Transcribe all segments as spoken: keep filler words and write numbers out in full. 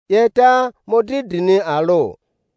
yeta modridini alo.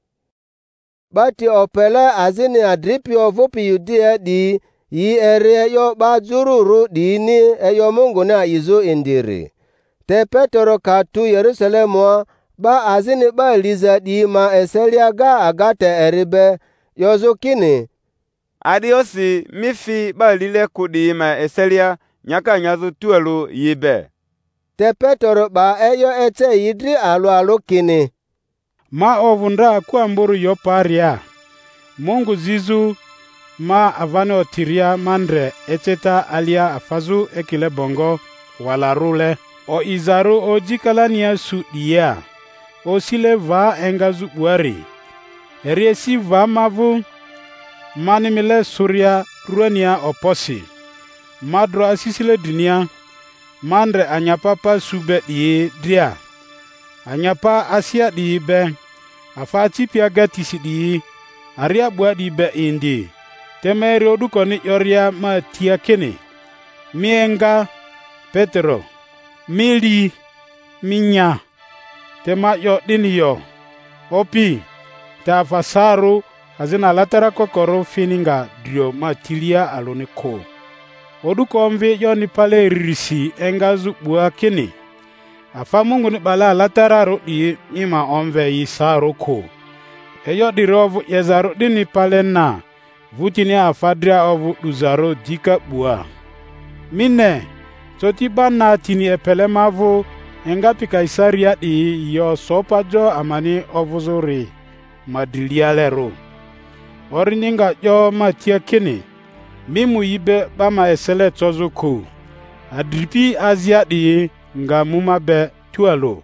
Bati opele azini adripi ovupi Yudea di yi ere yo bajururu dini eyo Mungu na izu indiri. Te Petro katu Yerusalemu ba azini ba liza di ma eselia ga agate eribe yozu kini. Adiosi mifi ba lile kudi ma eselia nyaka nyazu tuelu yibe. Te Petro ba eyo eche yidri alu alu kini. Ma ovunda kuamburu yoparia. Mungu zizu ma avano tiria mandre eteta alia afazu ekile bongo wala rule. O izaru o jikalania su dia. O sile va engazu buari. Eriesi va mavu. Manimile surya ruania oposi. Madro asisile dunia. Mandre anyapapa sube die dia. Anyapa asia di be. Afati piagatisi di. Aria bua di be indi. Temeri odukoni yoria ma tia kene. Mienga Petro. Mili minya. Tema yo dini yo. Opi. Ta fasaru. Azina latara kokoro fininga dio ma tilia alone ko. Oduko mve yo ni pale risi engazu bua kene. Afa Mungu ni bala latara ro di ima omve yisaro ko. Eyo di rovu yezaro di ni pale na. Vutini afadria ovu duzaro dika bua. Mine, soti bana tini epele mavu enga pika isaria di yo sopa jo amani ovuzuri madilia lero. Orininga yo matia kini. Mimu yibe bama esele tozo ko. Adripi azia di nga muma be tualo.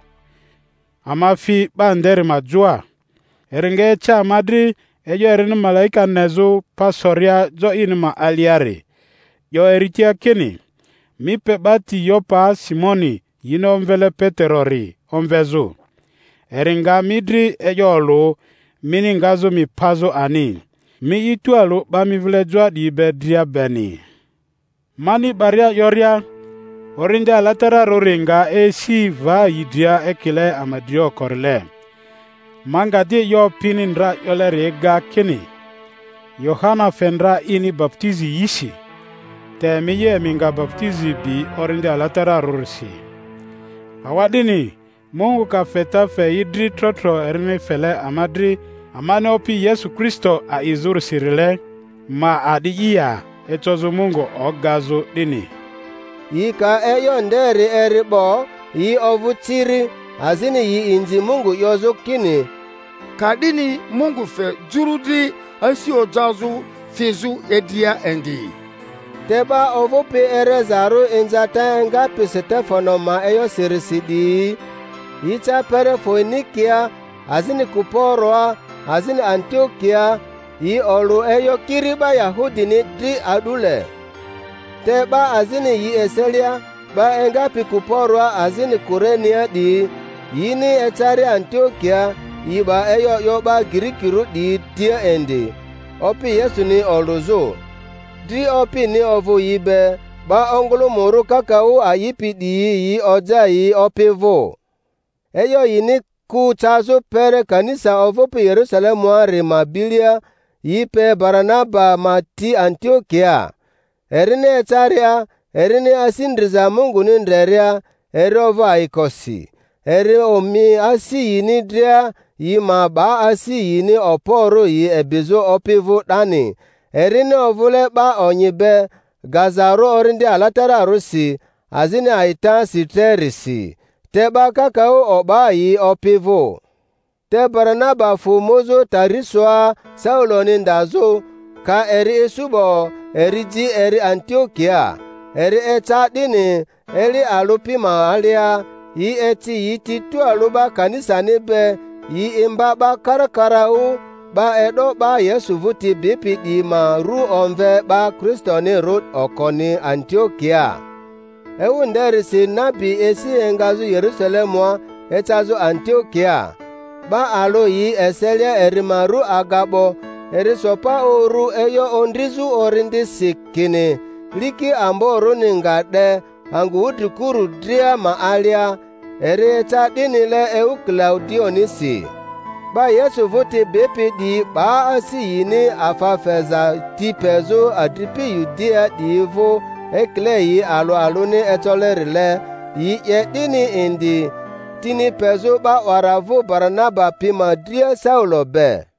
Amafi banderi majua. Erenge cha madri ejo erini malaika nezu pasoria jo inima aliare. Yo eritia kini. Mipe bati yopa Simoni yino omvele Peterori omvezo. Eringa midri ejo olo mini ngazo mi pazo ani. Mi itualo ba mi vile jwa di bedria beni. Mani baria yoria. Orinda latara roringa e si va yidria ekile amadio korle. Manga di yo pinindra yole rega kini. Yohana fendra ini baptizi yishi. Te miye minga baptizi bi orinda latara rorisi. Awadini, Mungu ka feta fe yidri trotro erine fele amadri. Amane opi Yesu Kristo a izuru sirile. Ma adi iya etozo Mungu ogazo dini. Yika eyo nderi eribo, yi ovutiri, azini yi inzi Mungu yozo kini. Kadini Mungu fe jurudi asi ojazu fizu edia endi. Teba ovupi erezaru inzata engapi Stefano ma eyo sirisidi. Yicha pere Foinikia, azini Kuporoa, azini Antiokia, yi olu eyo kiriba Yahudini di adule. Teba azini yi eselia, ba engapi Kuporoa azini Kurenia di, yini echari Antiokia, yi ba eyo yo ba Girikiru di tia endi. Opi Yesu ni oluzo. Di opi ni ovu yibe, ba ongulu muru kakau ayipi di yi oja yi opi vo. Eyo yini ku chazo pere kanisa ovupi Yerusalemu rimabilia, yipe Baranaba mati Antiokia. Erine echaria, erine asindriza Mungu nindreria, eri ova ikosi. Eri omi asi yini dria, yima ba asi yini oporo yi ebizo opivu dani. Erine ovule ba onyibe, gazaro orindi alatara rusi, azini aita siterisi. Teba kakao oba yi opivu. Te Baranaba fumuzo tariswa Saulo nindazo, ka eri isubo, eri ji eri Antiokia, eri echa dini, eri alupi maalia, yi eti yi titu aluba kanisa nibe, yi imbaba karakarau, ba edo ba Yesu vuti bipi di ma ru omve ba Kristo ni rut okoni Antiokia. Ewu nderisi nabi esi engazu Yerusalemu echazu Antiokia. Ba alo yi eselia erimaru agabo, erisopa oru eyo ondrizu orindi sikini, liki amboru ningade, angu utikuru dria maalia, ere ta dini le eu Claudionisi. Ba Yesu vote bepe di ba asi yini afa feza ti pezo adripi Yudea di vo ekle yi alo alo ni etoleri le yi ye dini indi tini pezo ba waravo Barnaba pima drie Saulo be.